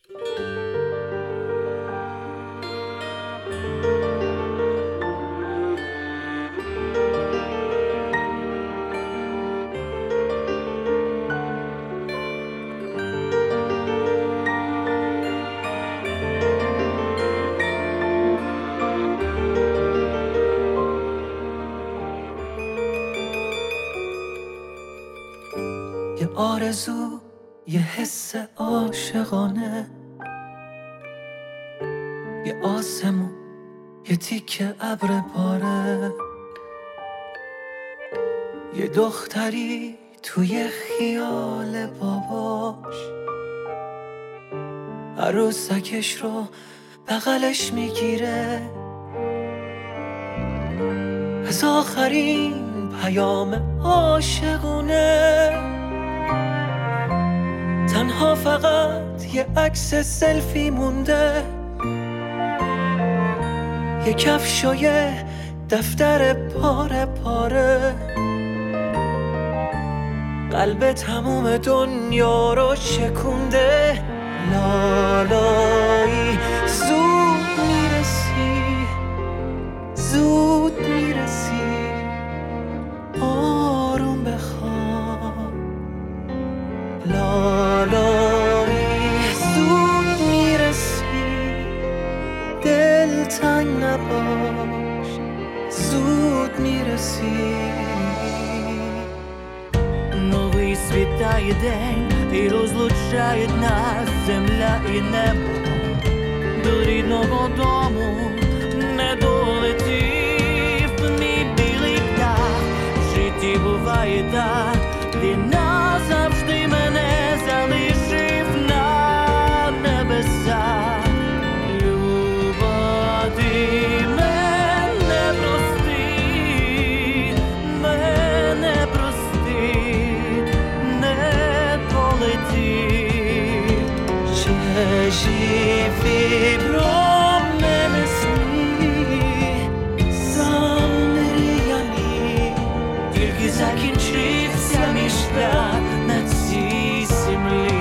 یه آرزو، یه حس عاشقانه، یه آسمون، یه تیکه ابر پاره، یه دختری توی خیال باباش عروسکش رو بغلش میگیره، از آخرین پیام عاشقونه تنها فقط یه عکس سلفی مونده، یه کفش و یه دفتر پاره پاره، قلب تموم دنیا رو شکونده. لالایی زود میرسی، زود میرسی، آروم بخواب. لالایی زود میرسی، دلتنگ نباش، زود میرسی. Новий світає день і розлучає нас земля і небо. До рідного дому не долетів мій білий птах. В житті буває так, ти назавжди мене залишив на небесах. Люба, ти мене прости, мене прости, не полети. Ще живі про мене сни, замріяні, Тільки закінчився мій шлях на цій землі.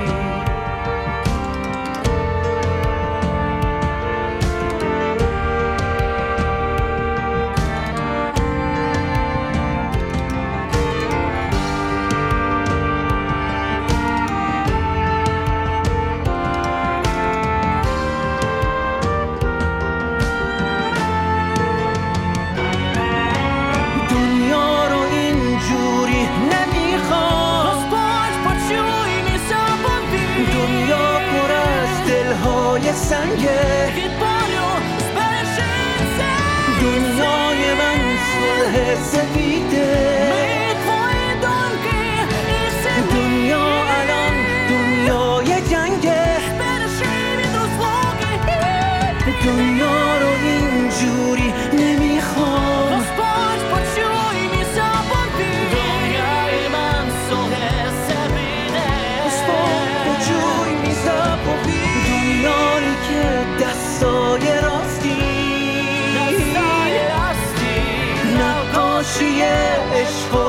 دنیا رو اینجوری نمیخوام. Господь, почуй мій заповіт. دنیا پر از دلهای سنگه، Від болю збережися. دنیای من صلح سفیده. Ми твої доньки і сини. دنیا الان دنیای جنگه، Бережи від розлуки. دنیا رو اینجوری نمیخوام. Господь, почуй мій заповіт. Доньяй ман соле себе. почوی میزاپوی دنیایی که دستای راستی دستای راستی نقاشی عشق و